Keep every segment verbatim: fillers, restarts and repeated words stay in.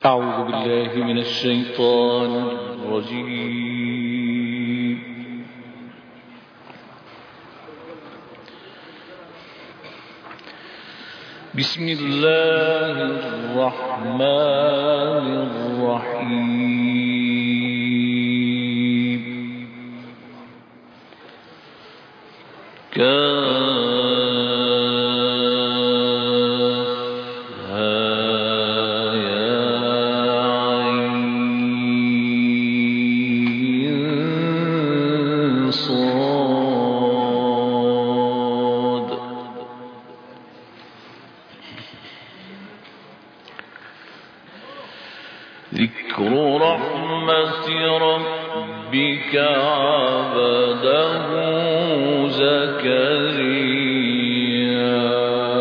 أعوذ بالله من الشيطان الرجيم. بسم الله الرحمن الرحيم. ذكر رحمة ربك عبده زكريا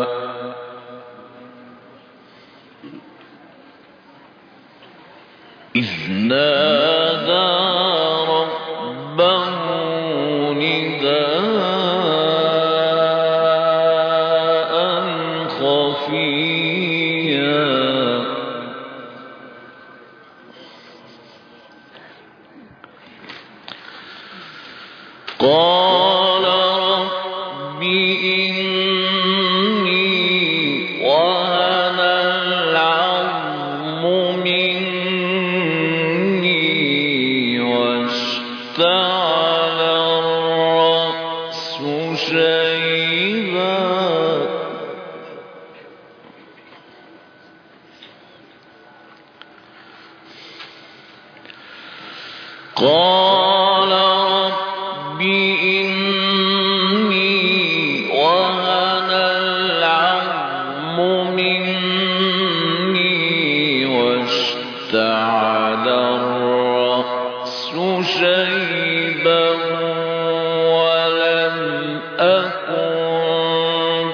إذ نادى ربه نداء خفيا قال رب إني وهن العظم مني واشتعل الرأس شيبا قال رب إني وهن العظم مني واشتعل الرأس شيبا ولم أكن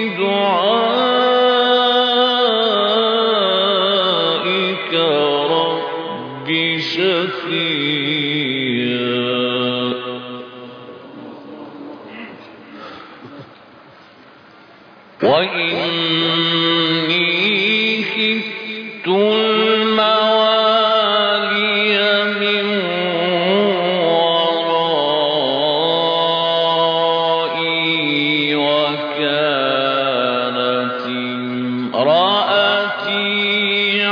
بدعائك رب شقيا وإني خفت الموالي من ورائي وكانت امرأتي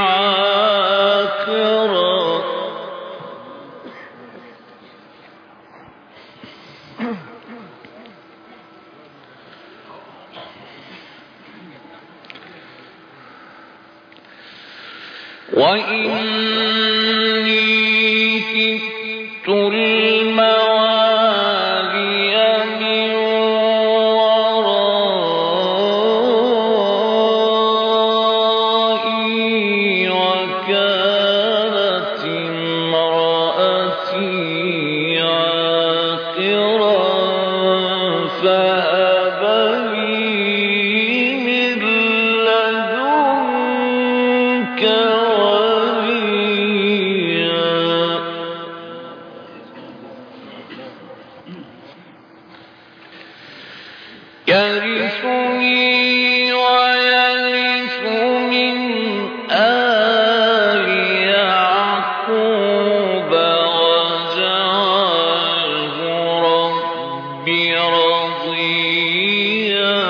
عاقرا وإني خفت الموالي من ورائي وكانت امرأتي عاقرا فهب لي من لدنك يرثني ويرث من آل يعقوب واجعله رب رضيا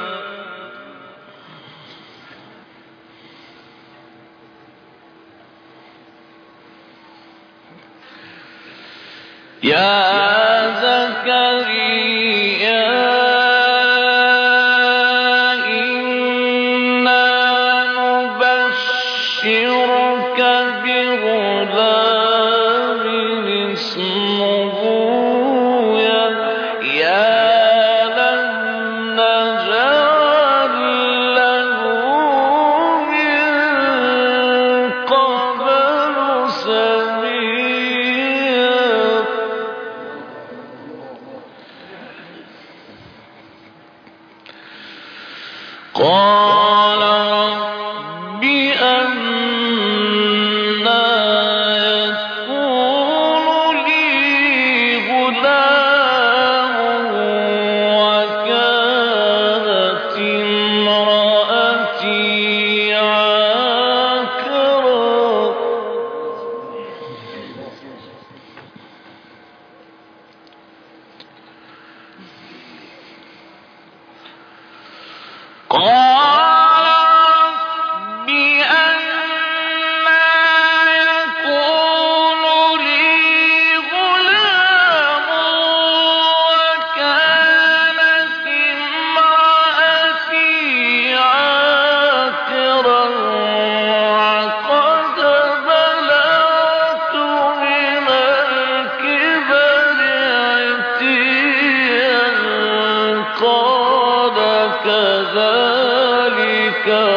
يا زكريا نبشرك بغلام اسمه يحيى لم نجعل له من قبل سميا قال رب أنى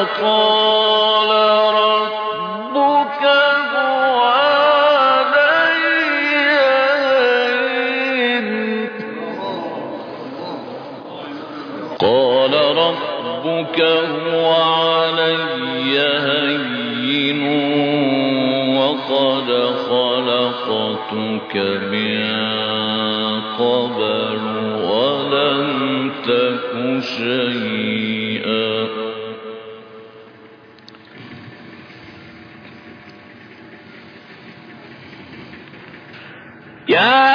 قال ربك هو علي هين قال ربك هو علي هين وقد خلقتك من قبل ولم تك شيئا يا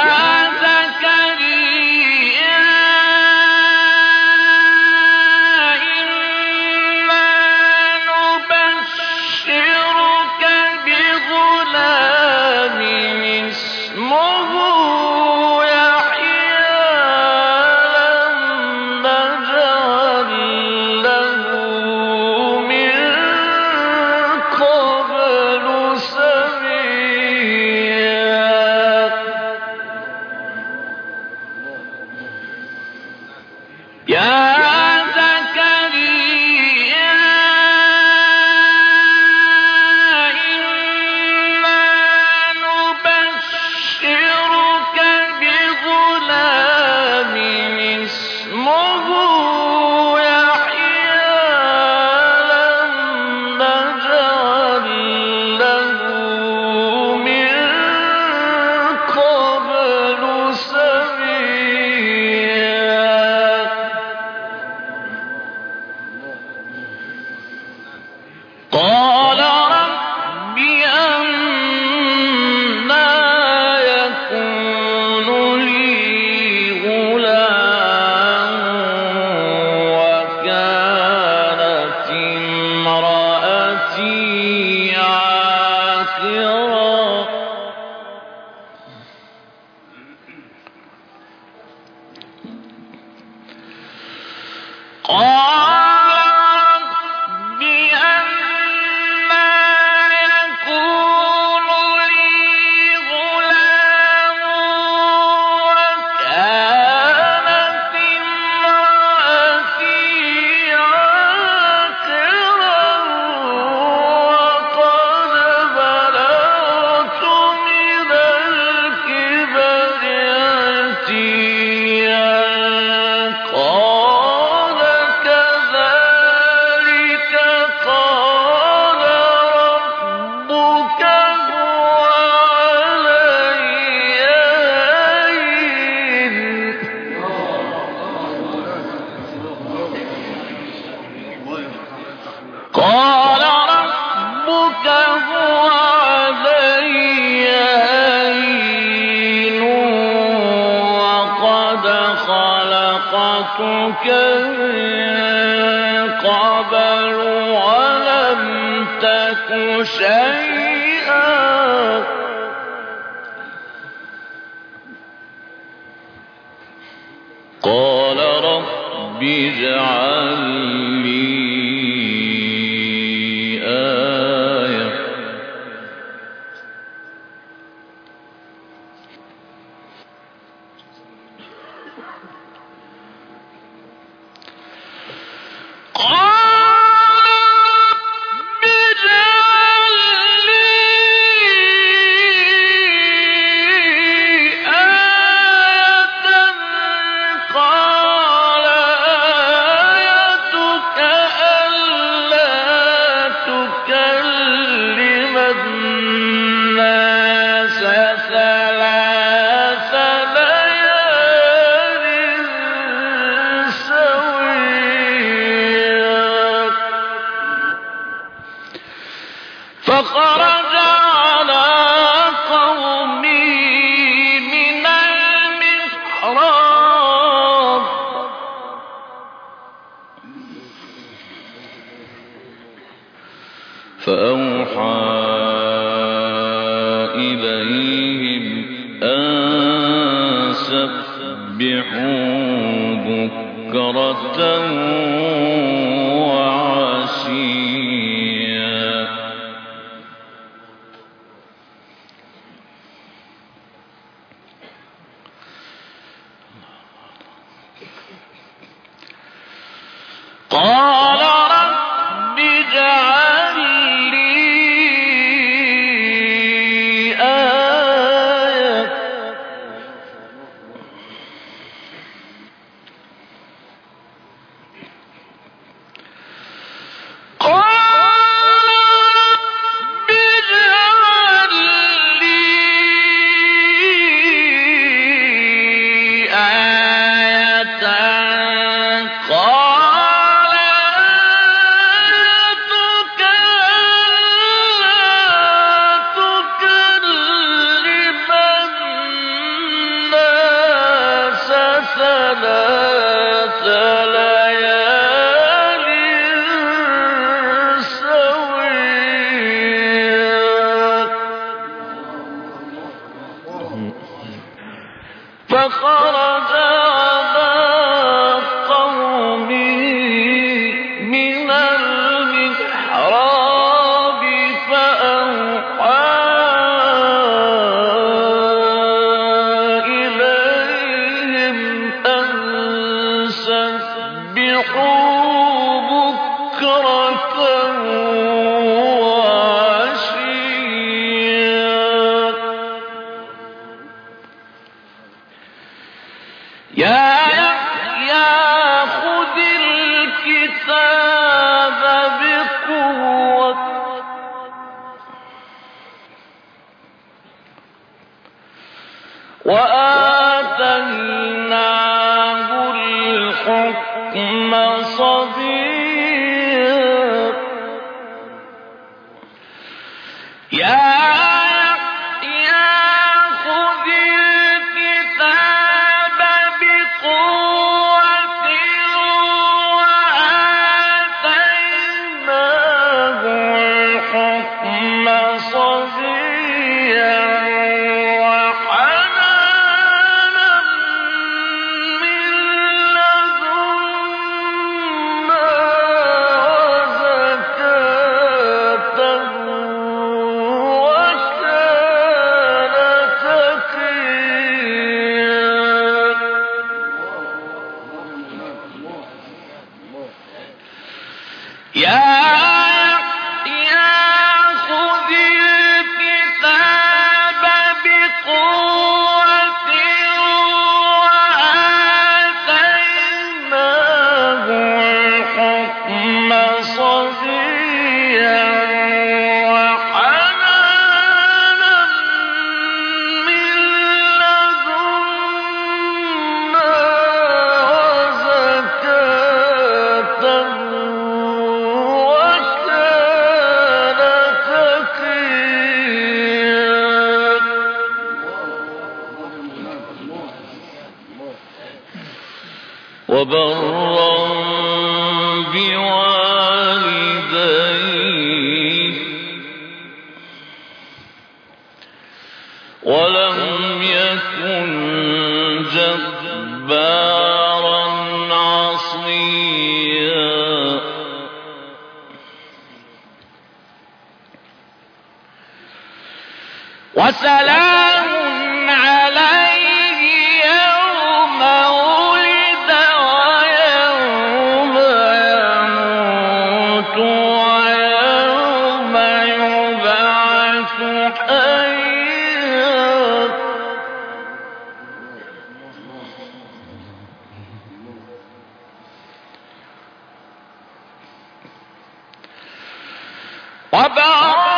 خلقتك من قبل ولم تك شيئا قال رب اجعل لي آية فخرج على قومه من المحراب فأوحى إليهم أن سبحوا بكرة وعشيا قال رب وآتيناه الحكم صبيا يا وبرا بوالديه ولم يكن جبارا عصيا وسلام عليه يوم ولد ويوم يموت ويوم يبعث حيا وبرا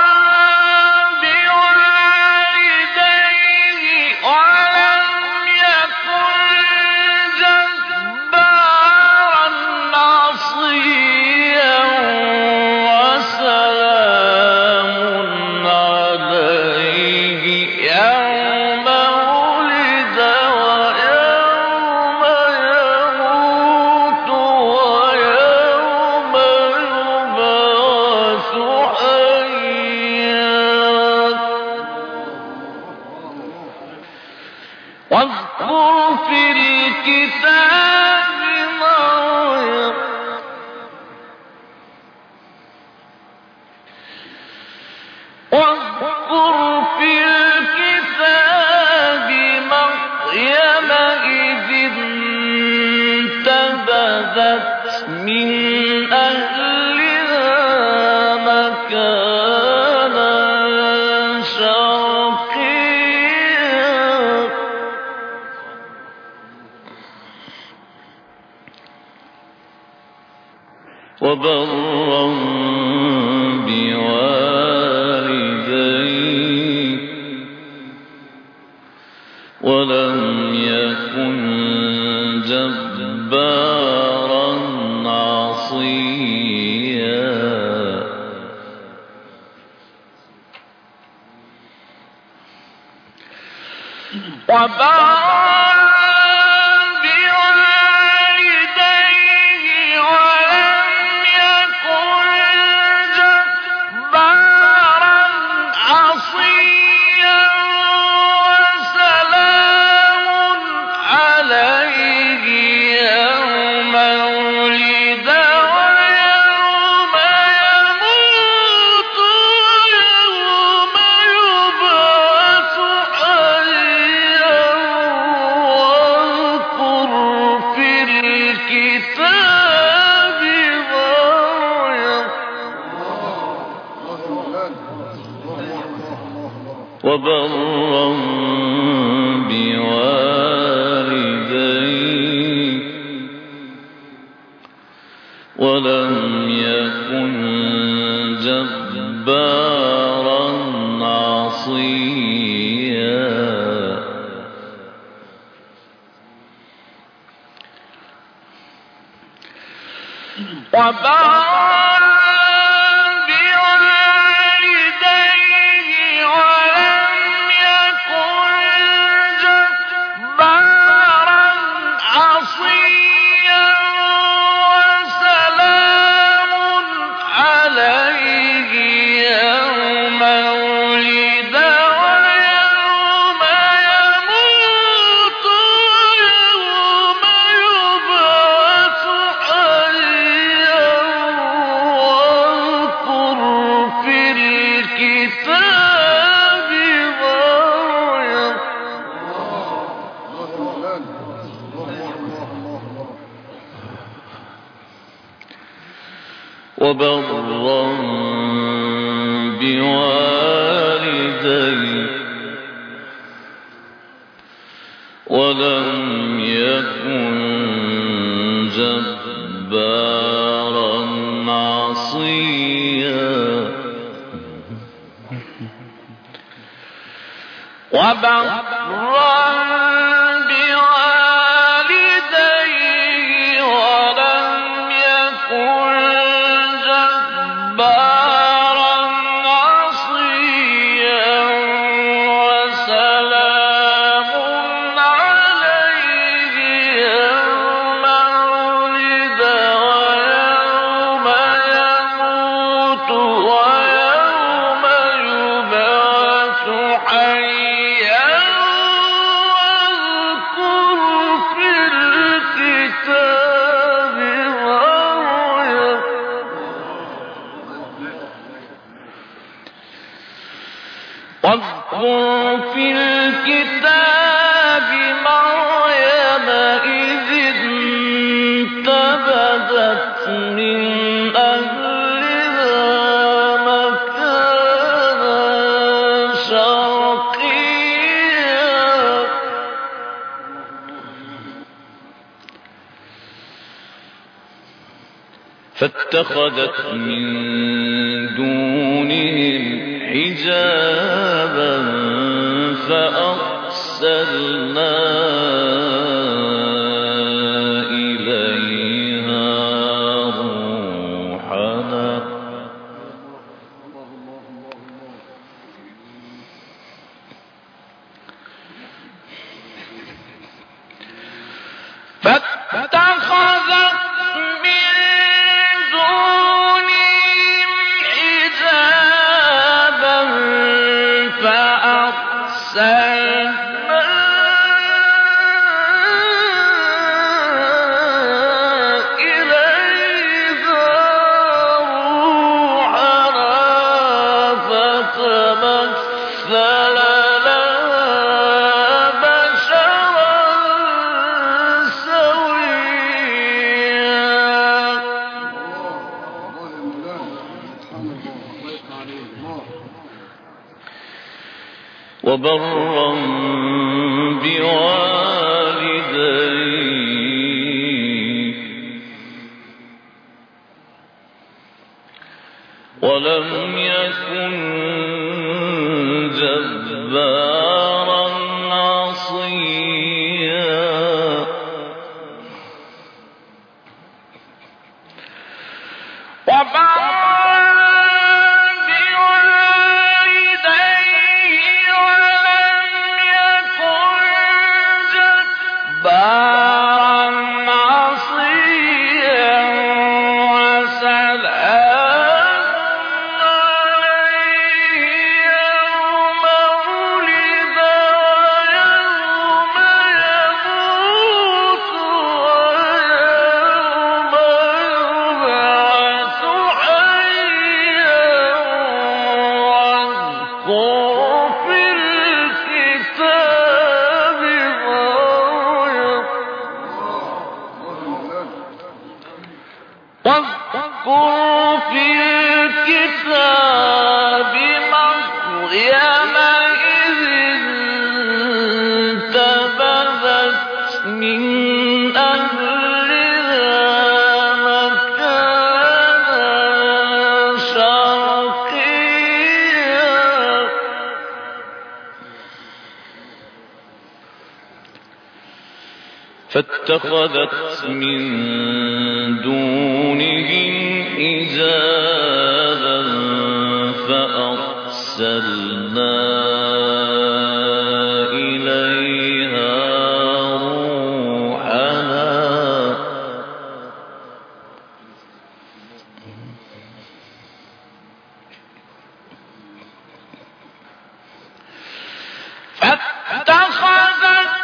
واذكر في الكتاب مريم واذكر في الكتاب مريم إذ انتبذت من أهلها مكانا شرقيا وبرا بوالديه ولم يكن جبارا عصيا وبرا وبرا بوالديه ولم يكن جبارا عصيا وبرا بوالديه ولم يكن جبارا عصيا وبرا واذكر في الكتاب مريم إذ انتبذت من أهلها مكانا شرقيا فاتخذت من دونهم حجابا فأرسلنا إليها روحنا فاتخذت وبرا بوالديه ولم يكن جبارا عصيا واذكر في الكتاب مريم إذ انتبذت من أهلها مكانا شرقيا فاتخذت من دونهم حجابا فأرسلنا إليها روحنا فاتخذت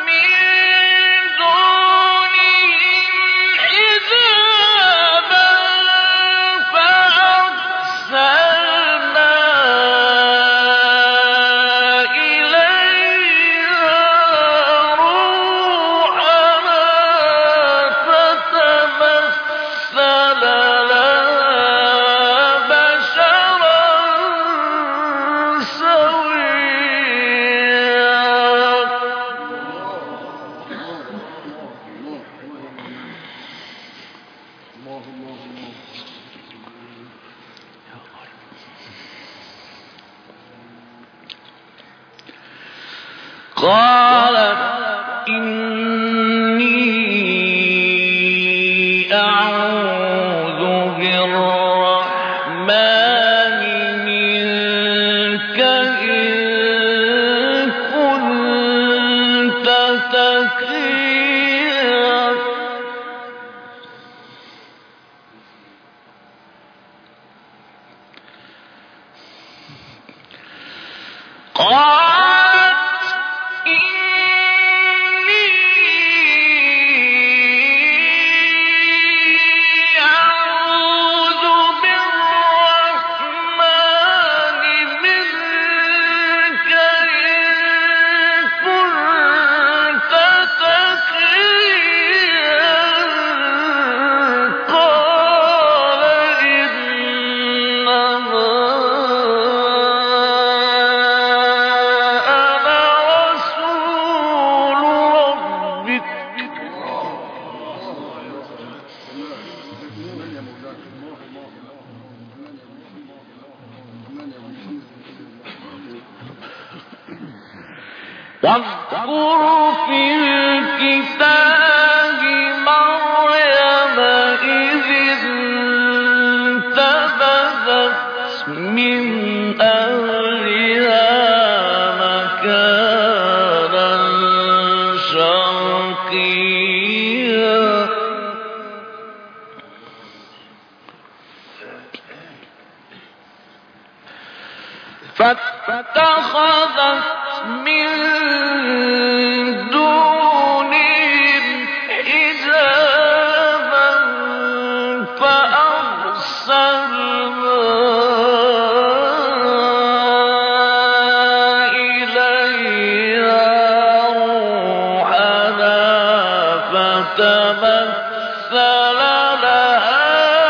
قالت إني أعوذ بالرحمن منك إن كنت تقيا واذكر في الكتاب مريم إذ انتبذت من أهلها مكانا شرقيا فاتخذت من دونهم حجابا فأرسلنا إليها روحنا فتمثل لها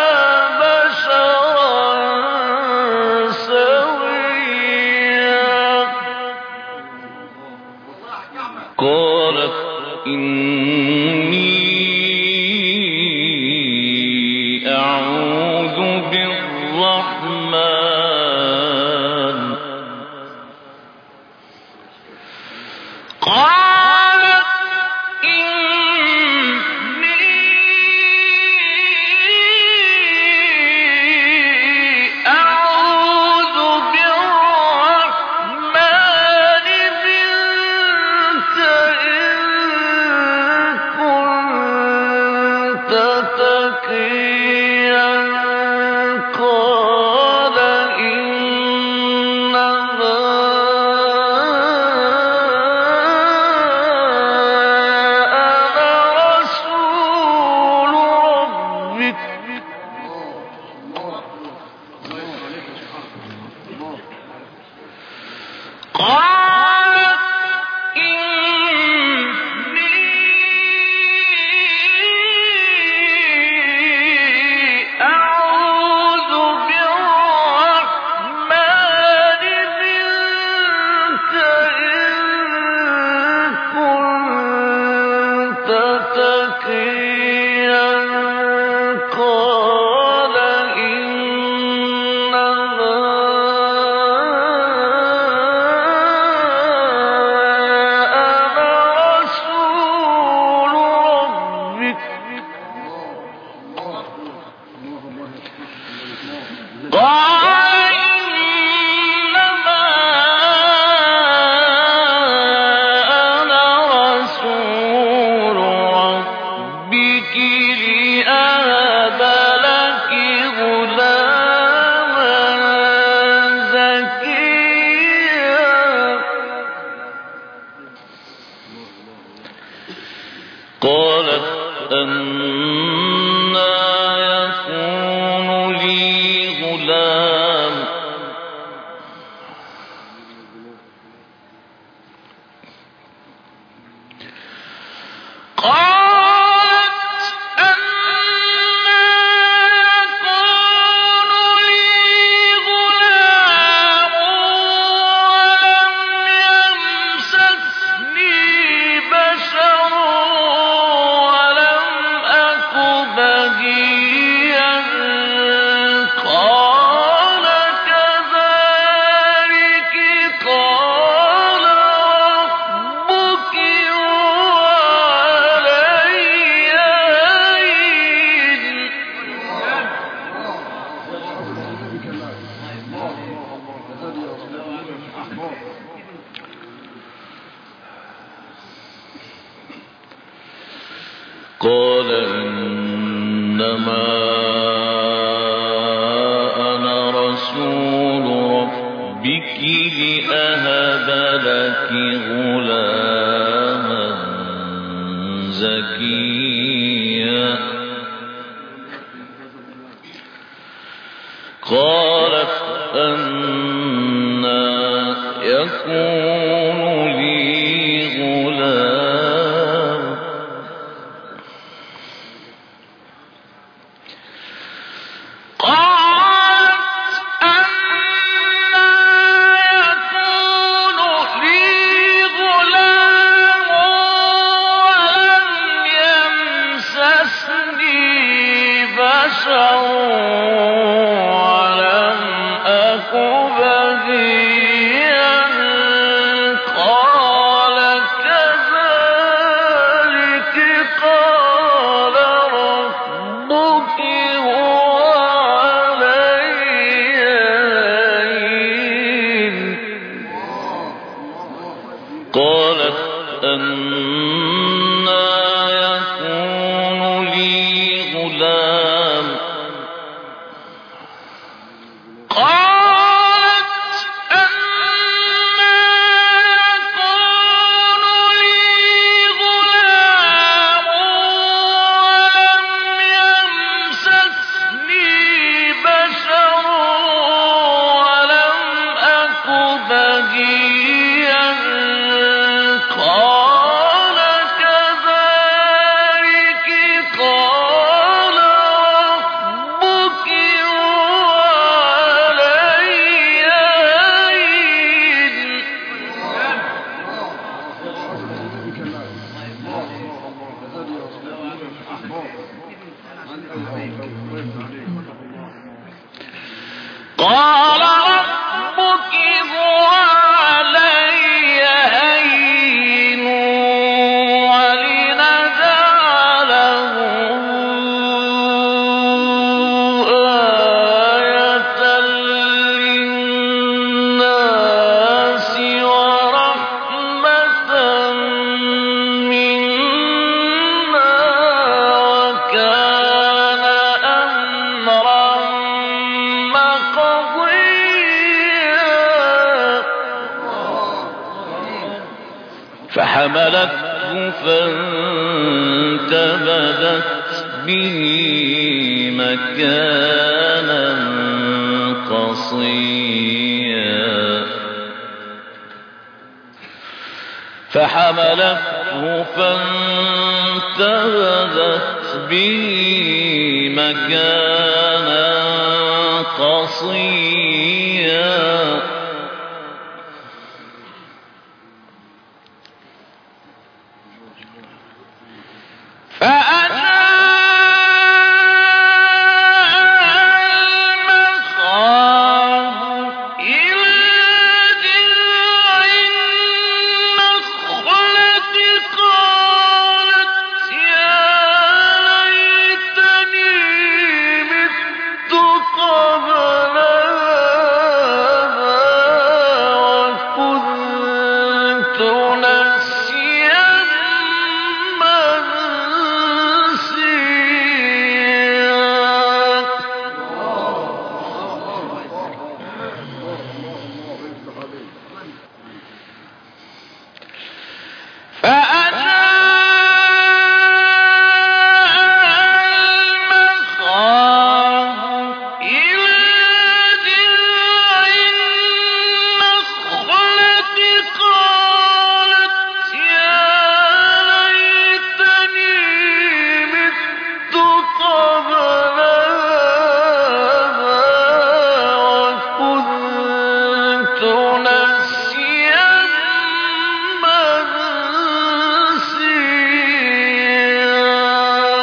بشرا سويا قالت إني أعوذ بالرحمن قالت إني أعوذ بالرحمن منك إن كنت تقيا قال إنما أنا رسول ربك قالت إني أعوذ بالرحمن منك إن كنت تقيا قال إنما قال إنما أنا رسول ربك لأهب لك غلاما زكيا قالت أنى يكون لي غلام قال ربك هو علي هين ولنجعله آية للناس ورحمة منا وكان أمرا فحملته فانتبذت به مكانا قصيا فحملته فانتبذت به مكانا قصيا قبل هذا نسيا منسيا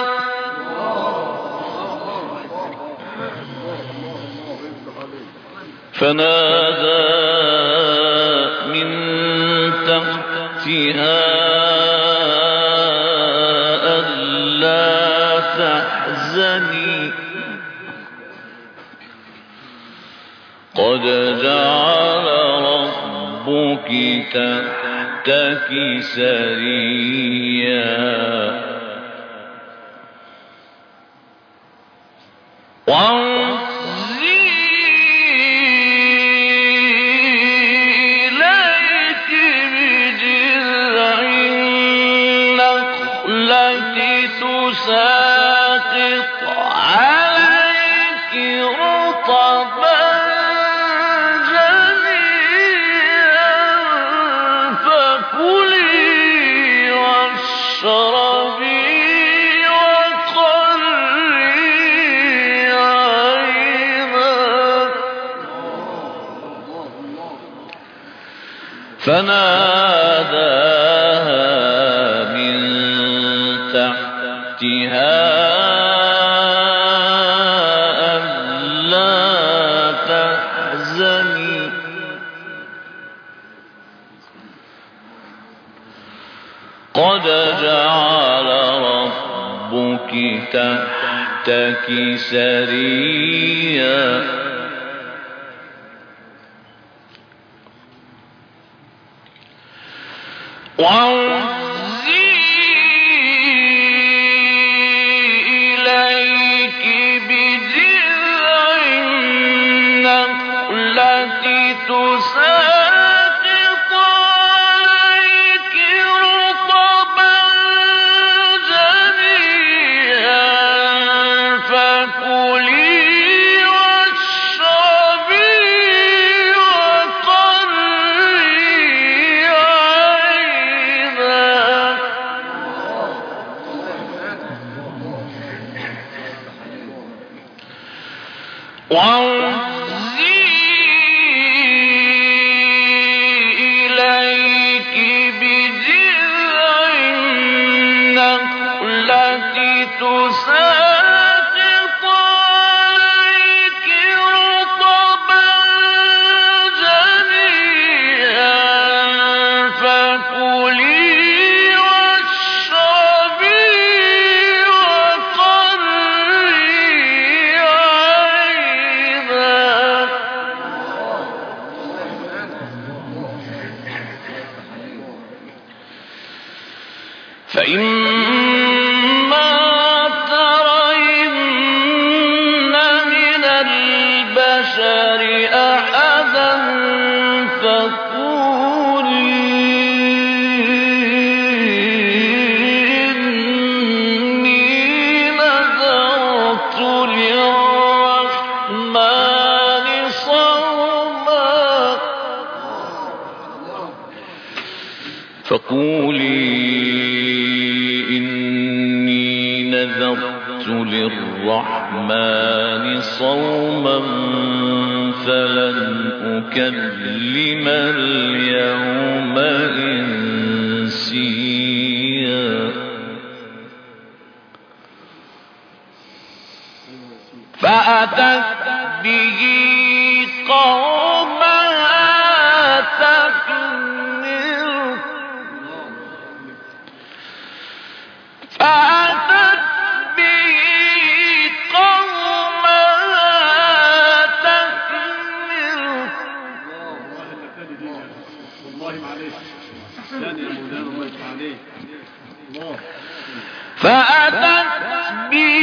فنادى من تحتها ألا تحزني قد جعل ربك تحتك سريا وانزلي إليك بجذع النخلة تساقط عليك رطبا فناداها من تحتها ألا تحزني قد جعل ربك تحتك سريا وانزلي إليك بجذع النخلة تساقط عليك رطبا جنيا فكلي وانزلي إليك بجذع النخلة تساقط عليك رطبا جنيا فكلي فإما ترين من البشر أحدا فقولي إني نذرت للرحمن صوما فقولي نذرت للرحمن صوما فلن أكلم اليوم إنسيا فأتت به قومها تحمله فأتت به قومها تحمله والله معليش ثاني يا مولانا الله يفتح عليك فأتت به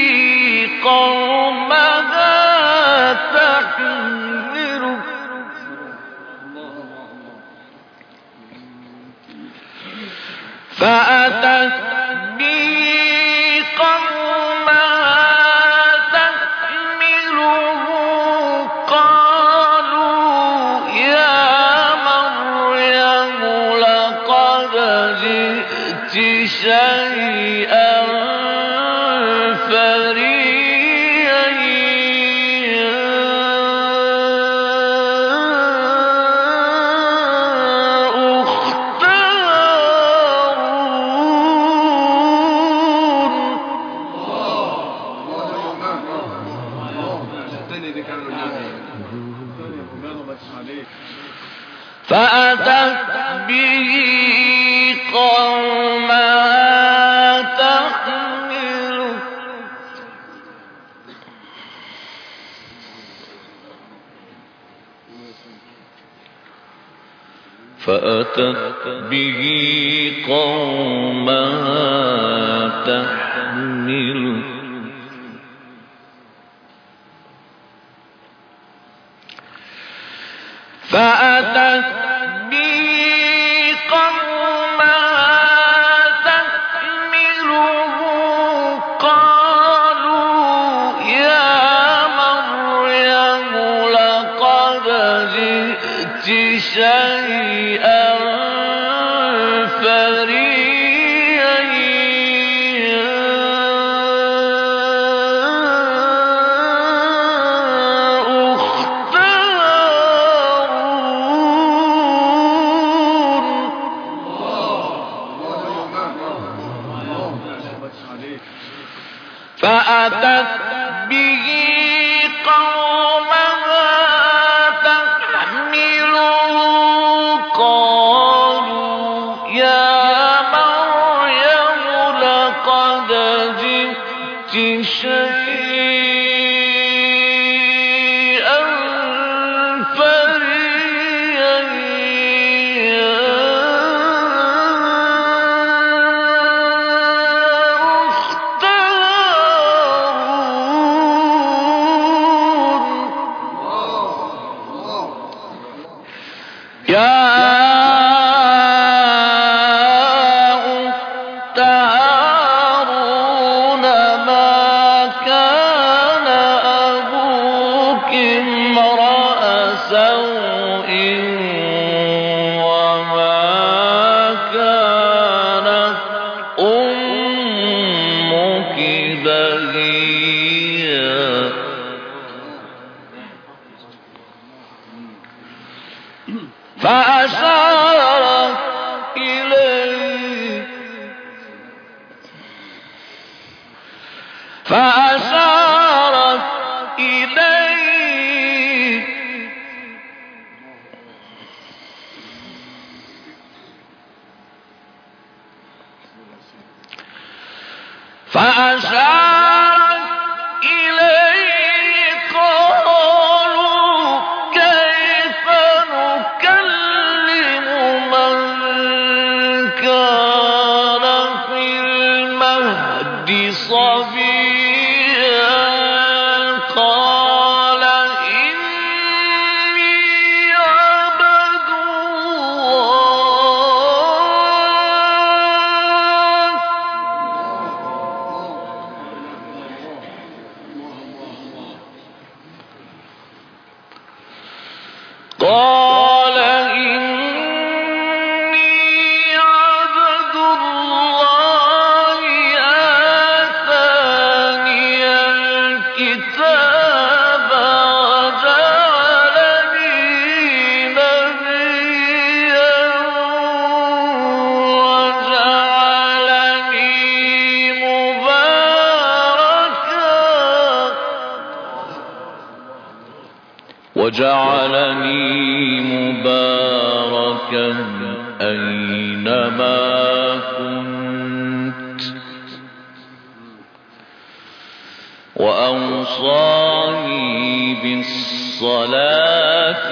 قومها تحمله فأتت شيئا فريا فأتت به قومها تحمله فأتت به قومها تحمله فأتت به قومها تحمله قالوا يا مريم لقد جئت شيئا فأتت به قومها تحمله قالوا يا مريم لقد جئت شيئا فريا فأشارت إليه فأشارت إليه فأشارت إليه قالوا كيف نكلم من كان في المهد صبيا قال إني عبد الله قال إني عبد الله آتاني الكتاب وجعلني نبيا وجعلني مباركا وجعلني مباركا أينما كنت وأوصاني بالصلاة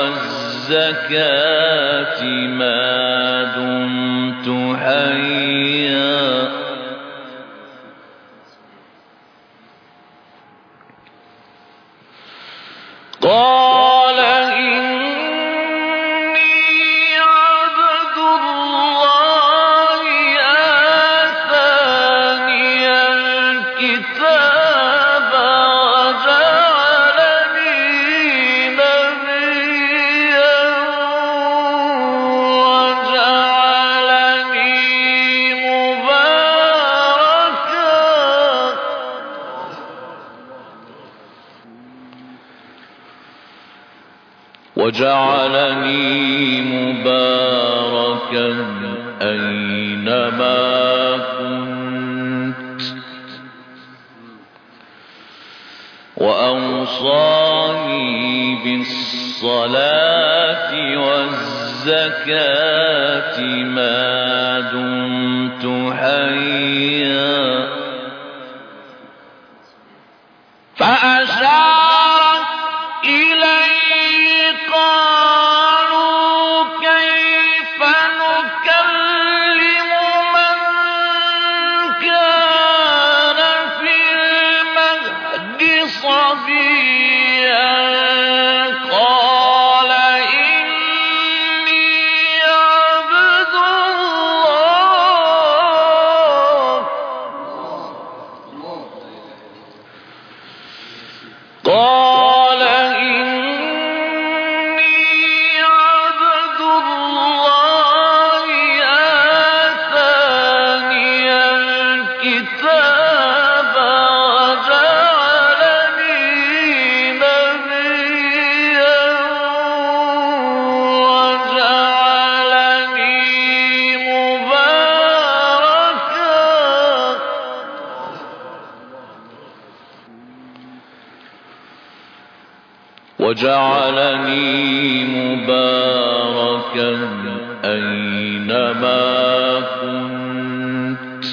والزكاة ما دمت حيا قال إني عبد الله آتاني الكتاب وجعلني نبيا وجعلني مباركا وجعلني مباركا أينما كنت وأوصاني بالصلاة والزكاة والزكاة ما دمت حيا فأشارت إليه قالوا كيف نكلم من كان في المهد صبيا قال إني عبد الله قال إني عبد الله آتاني الكتاب وجعلني نبيا وجعلني مباركا وجعلني مباركا أينما كنت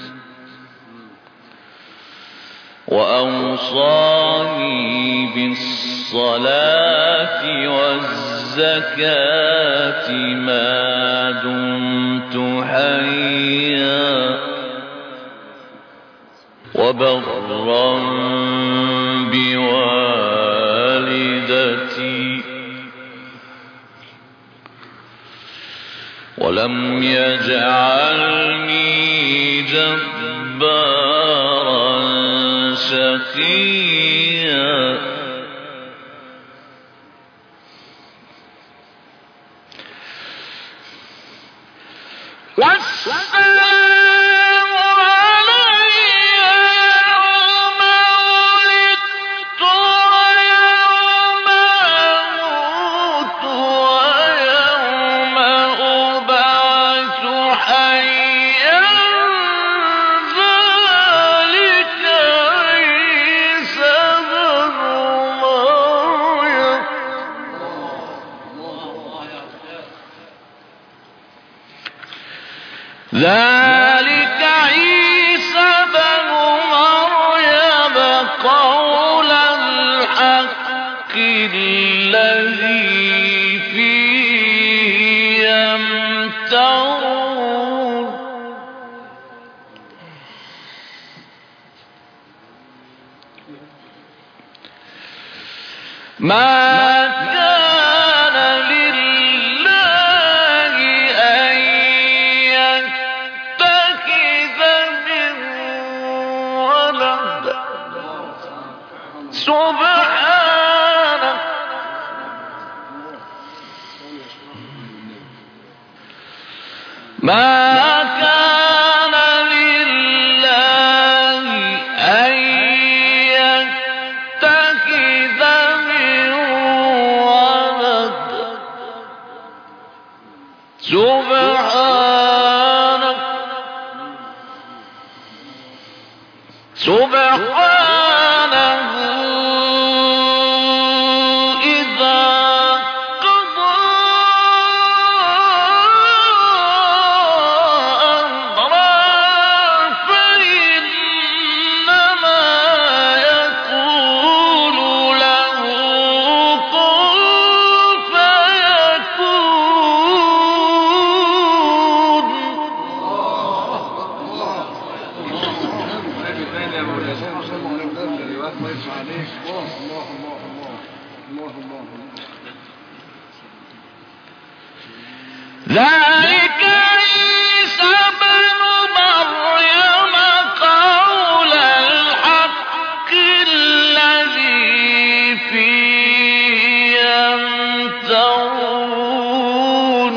وأوصاني بالصلاة والزكاة ما دمت حيا وبرا بوالدتي ولم يجعلني جبارا شقيا والسلام علي يوم ولدت ويوم أموت ويوم أبعث حيا ذلك عيسى بن مريم ذلك عيسى بن مريم قول الحق الذي فيه يمترون ما كان لله أن يتخذ من ولد سبحانه ما كان لله أن يتخذ من ولد سبحانه سبحانه إذا قضى أمرا فإنما يقول له كن فيكون ذلك عيسى بن مريم قول الحق الذي فيه يمترون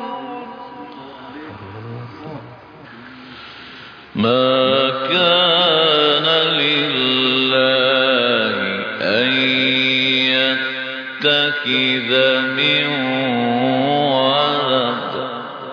ما كان لله أن يتخذ من ولد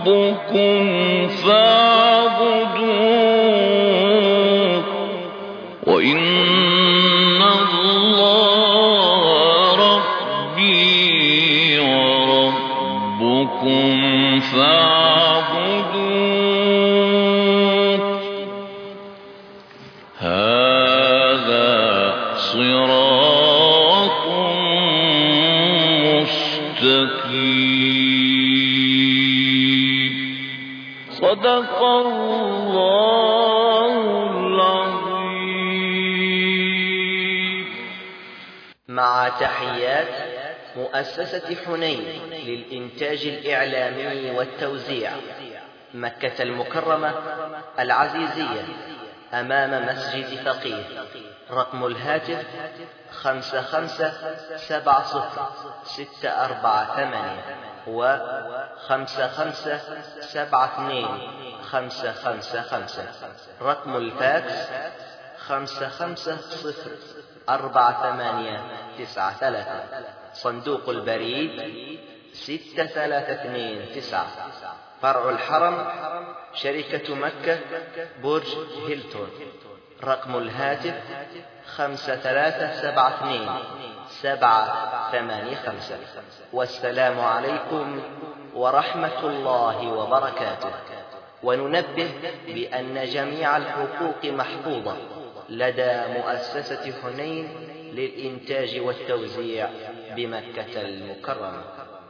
ربكم فاعبدوه وإن الله ربي وربكم فاعبدوه هذا صراط مستقيم صدق الله العظيم. مع تحيات مؤسسة حنين للإنتاج الإعلامي والتوزيع، مكة المكرمة العزيزية، أمام مسجد فقيه. رقم الهاتف خمسة خمسة سبعة صفر ستة أربعة ثمانية و خمسة خمسة سبعة اثنين خمسة خمسة خمسة. رقم الفاكس خمسة خمسة صفر أربعة ثمانية تسعة ثلاثة. صندوق البريد ستة ثلاثة اثنين تسعة. فرع الحرم شركة مكة برج هيلتون. رقم الهاتف خمسة ثلاثة سبعة اثنين سبعة ثمانية خمسة. والسلام عليكم ورحمة الله وبركاته. وننبه بأن جميع الحقوق محفوظة لدى مؤسسة حنين للإنتاج والتوزيع بمكة المكرمة.